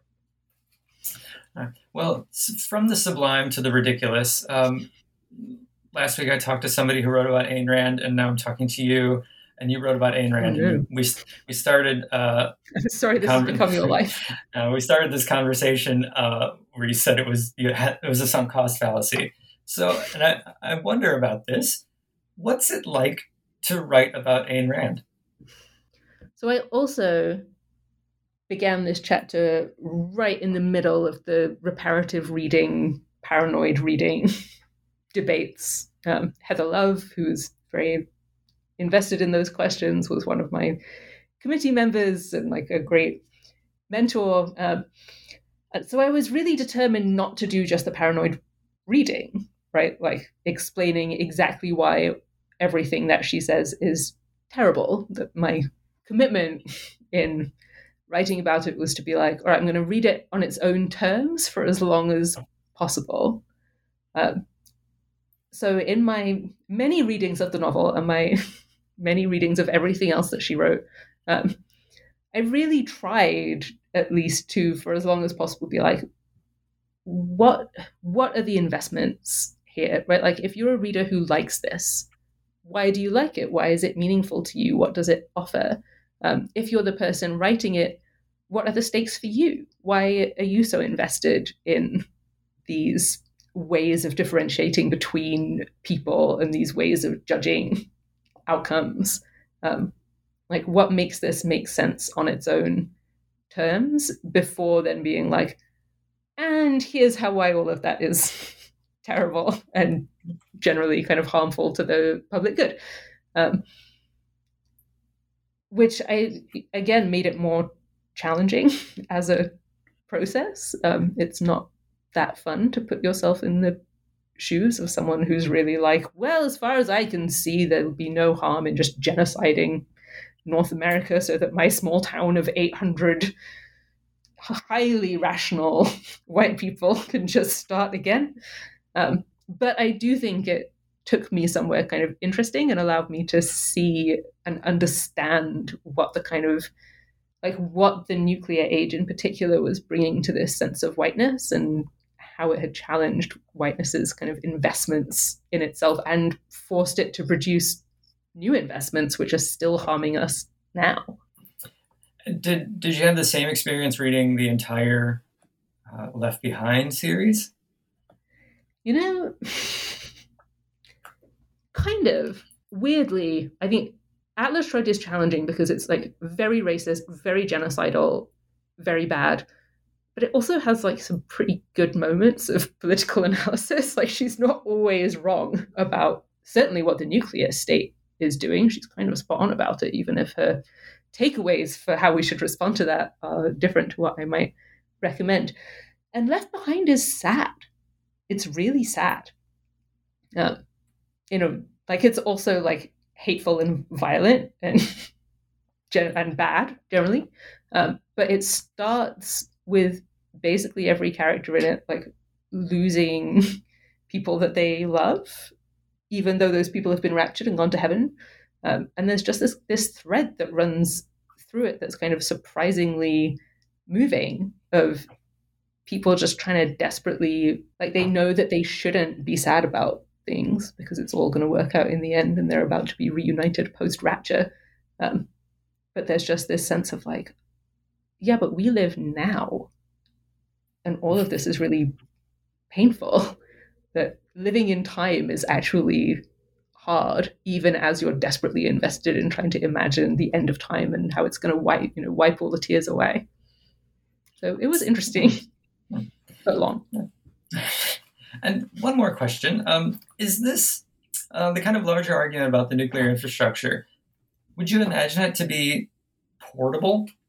Well, from the sublime to the ridiculous. Um, last week I talked to somebody who wrote about Ayn Rand, and now I'm talking to you, and you wrote about Ayn Rand. Oh, no. We we started. Uh, Sorry, this con- has become your life. uh, we started this conversation uh, where you said it was you had, it was a sunk cost fallacy. So, and I, I wonder about this. What's it like to write about Ayn Rand? So I also began this chapter right in the middle of the reparative reading, paranoid reading debates. Um, Heather Love, who's very invested in those questions, was one of my committee members and like a great mentor. Um, so I was really determined not to do just the paranoid reading, right? Like explaining exactly why everything that she says is terrible. That my commitment in writing about it was to be like, all right, I'm going to read it on its own terms for as long as possible. Um, so in my many readings of the novel and my many readings of everything else that she wrote, um, I really tried at least to, for as long as possible, be like, what what are the investments here, right? Like if you're a reader who likes this, why do you like it? Why is it meaningful to you? What does it offer? Um, if you're the person writing it, what are the stakes for you? Why are you so invested in these ways of differentiating between people and these ways of judging outcomes? Um, like what makes this make sense on its own terms before then being like, and here's how why all of that is terrible and generally kind of harmful to the public good. Um, which I, again, made it more challenging as a process. Um, it's not that fun to put yourself in the shoes of someone who's really like, well, as far as I can see, there would be no harm in just genociding North America so that my small town of eight hundred highly rational white people can just start again. Um, but I do think it took me somewhere kind of interesting and allowed me to see and understand what the kind of, like what the nuclear age in particular was bringing to this sense of whiteness and how it had challenged whiteness's kind of investments in itself and forced it to produce new investments, which are still harming us now. Did Did you have the same experience reading the entire uh, Left Behind series? You know, kind of. Weirdly, I think Atlas Shrugged is challenging because it's like very racist, very genocidal, very bad. But it also has like some pretty good moments of political analysis. Like she's not always wrong about certainly what the nuclear state is doing. She's kind of spot on about it, even if her takeaways for how we should respond to that are different to what I might recommend. And Left Behind is sad. It's really sad. Um, you know, like it's also like hateful and violent and and bad generally. Um, but it starts with basically every character in it like losing people that they love, even though those people have been raptured and gone to heaven. Um, and there's just this this thread that runs through it that's kind of surprisingly moving of people just trying to desperately, like they know that they shouldn't be sad about things because it's all going to work out in the end and they're about to be reunited post-rapture. Um, but there's just this sense of like, yeah, but we live now. And all of this is really painful. That living in time is actually hard, even as you're desperately invested in trying to imagine the end of time and how it's going to wipe, you know, wipe all the tears away. So it was interesting, but long. And one more question. Um, is this uh, the kind of larger argument about the nuclear infrastructure? Would you imagine it to be portable?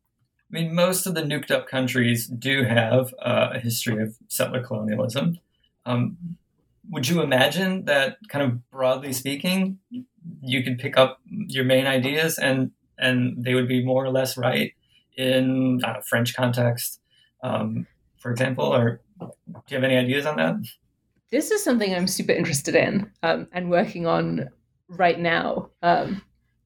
I mean, most of the nuked up countries do have uh, a history of settler colonialism. Um, would you imagine that, kind of broadly speaking, you could pick up your main ideas and and they would be more or less right in uh, French context, um, for example? Or do you have any ideas on that? This is something I'm super interested in um, and working on right now. Um,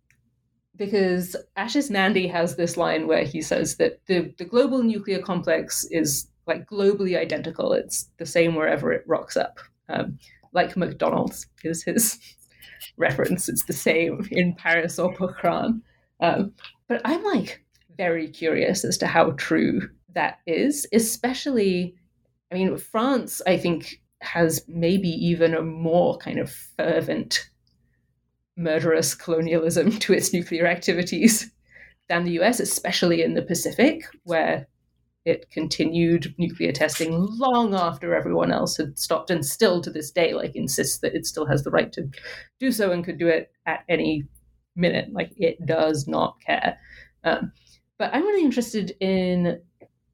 because Ashish Nandy has this line where he says that the, the global nuclear complex is like globally identical. It's the same wherever it rocks up. Um, like McDonald's is his reference. It's the same in Paris or Pokhran. Um, but I'm like very curious as to how true that is, especially, I mean, France, I think, has maybe even a more kind of fervent, murderous colonialism to its nuclear activities than the U S, especially in the Pacific, where it continued nuclear testing long after everyone else had stopped, and still to this day, like, insists that it still has the right to do so and could do it at any minute. Like, it does not care. Um, but I'm really interested in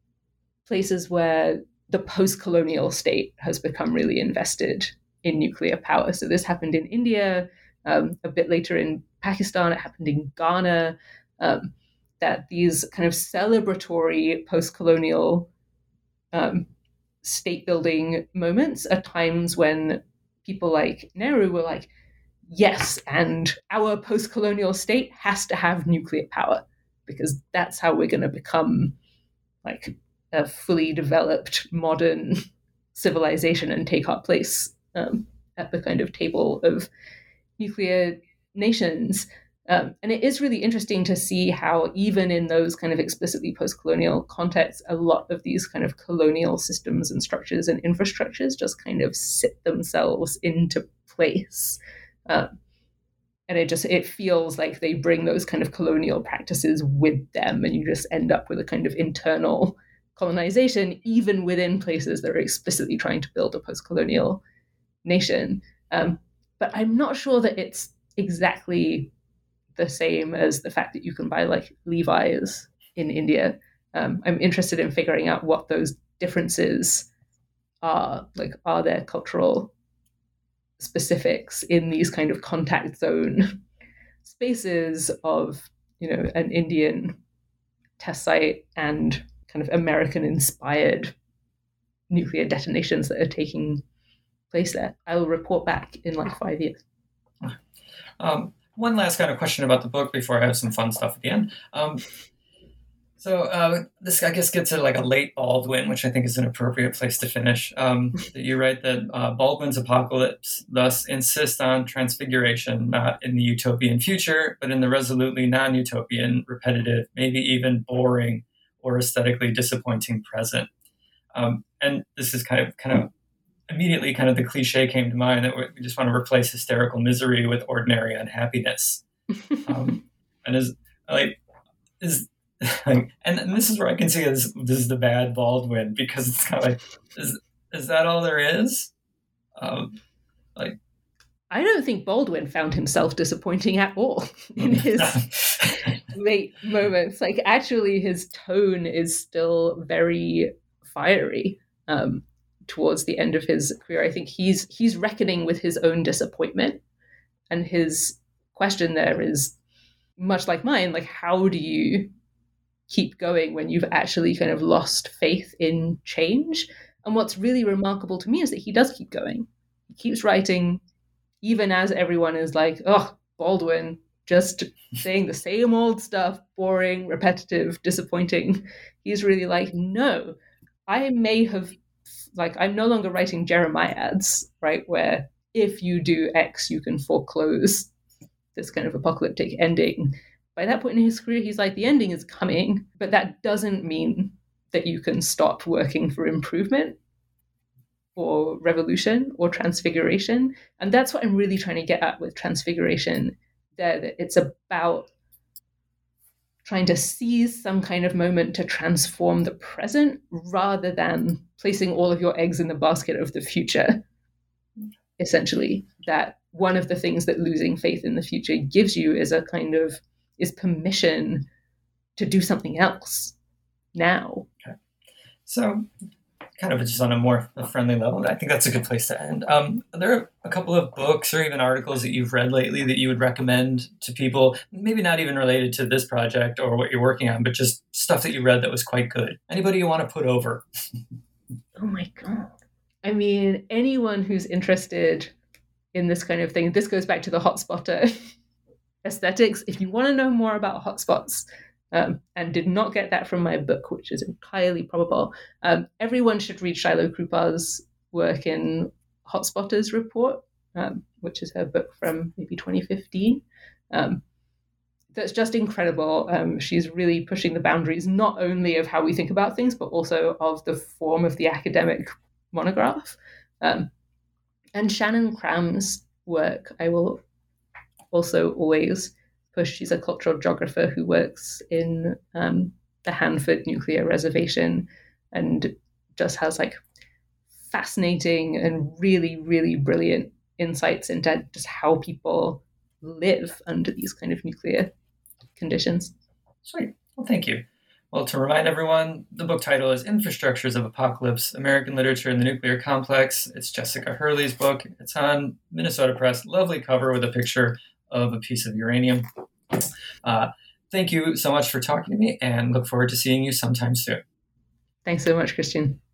places where the post-colonial state has become really invested in nuclear power. So this happened in India, um, a bit later in Pakistan, it happened in Ghana, um, that these kind of celebratory post-colonial um, state-building moments are times when people like Nehru were like, yes, and our post-colonial state has to have nuclear power, because that's how we're going to become like a fully developed modern civilization and take our place um, at the kind of table of nuclear nations. Um, and it is really interesting to see how even in those kind of explicitly post-colonial contexts, a lot of these kind of colonial systems and structures and infrastructures just kind of sit themselves into place. Um, and it just, it feels like they bring those kind of colonial practices with them, and you just end up with a kind of internal colonization, even within places that are explicitly trying to build a post-colonial nation. Um, but I'm not sure that it's exactly the same as the fact that you can buy like Levi's in India. Um, I'm interested in figuring out what those differences are. Like, are there cultural specifics in these kind of contact zone spaces of, you know, an Indian test site and kind of American-inspired nuclear detonations that are taking place there? I'll report back in like five years. Um, one last kind of question about the book before I have some fun stuff at the end. Um, so uh, this, I guess, gets to like a late Baldwin, which I think is an appropriate place to finish. Um, that you write that uh, Baldwin's apocalypse thus insists on transfiguration, not in the utopian future, but in the resolutely non-utopian, repetitive, maybe even boring or aesthetically disappointing present. Um, and this is kind of kind of immediately kind of the cliche came to mind that we just want to replace hysterical misery with ordinary unhappiness. Um, and is like is like, and, and this is where I can see this, this is the bad Baldwin, because it's kind of like, is is that all there is? Um, like, I don't think Baldwin found himself disappointing at all in his late moments. Like, actually, his tone is still very fiery. Um, towards the end of his career, I think he's he's reckoning with his own disappointment, and his question there is much like mine, like, how do you keep going when you've actually kind of lost faith in change? And what's really remarkable to me is that he does keep going. He keeps writing, even as everyone is like, oh, Baldwin, just saying the same old stuff, boring, repetitive, disappointing. He's really like, no, I may have, like, I'm no longer writing Jeremiads, right, where if you do X, you can foreclose this kind of apocalyptic ending. By that point in his career, he's like, the ending is coming, but that doesn't mean that you can stop working for improvement or revolution or transfiguration. And that's what I'm really trying to get at with Transfiguration there, that it's about trying to seize some kind of moment to transform the present rather than placing all of your eggs in the basket of the future. Essentially, that one of the things that losing faith in the future gives you is a kind of, is permission to do something else, now. Okay. So kind of just on a more friendly level, I think that's a good place to end. Um, are there a couple of books or even articles that you've read lately that you would recommend to people, maybe not even related to this project or what you're working on, but just stuff that you read that was quite good? Anybody you want to put over? Oh my God. I mean, anyone who's interested in this kind of thing, this goes back to the hotspotter aesthetics. If you want to know more about hotspots, um, and did not get that from my book, which is entirely probable, um, everyone should read Shiloh Krupar's work in Hotspotters Report, um, which is her book from maybe twenty fifteen. Um, that's just incredible. Um, she's really pushing the boundaries, not only of how we think about things, but also of the form of the academic monograph. Um, and Shannon Cram's work, I will also always push. She's a cultural geographer who works in um, the Hanford Nuclear Reservation and just has like fascinating and really, really brilliant insights into just how people live under these kind of nuclear conditions. Sweet. Well, thank you. Well, to remind everyone, the book title is Infrastructures of Apocalypse, American Literature in the Nuclear Complex. It's Jessica Hurley's book. It's on Minnesota Press. Lovely cover with a picture of a piece of uranium. Uh, thank you so much for talking to me, and look forward to seeing you sometime soon. Thanks so much, Christian.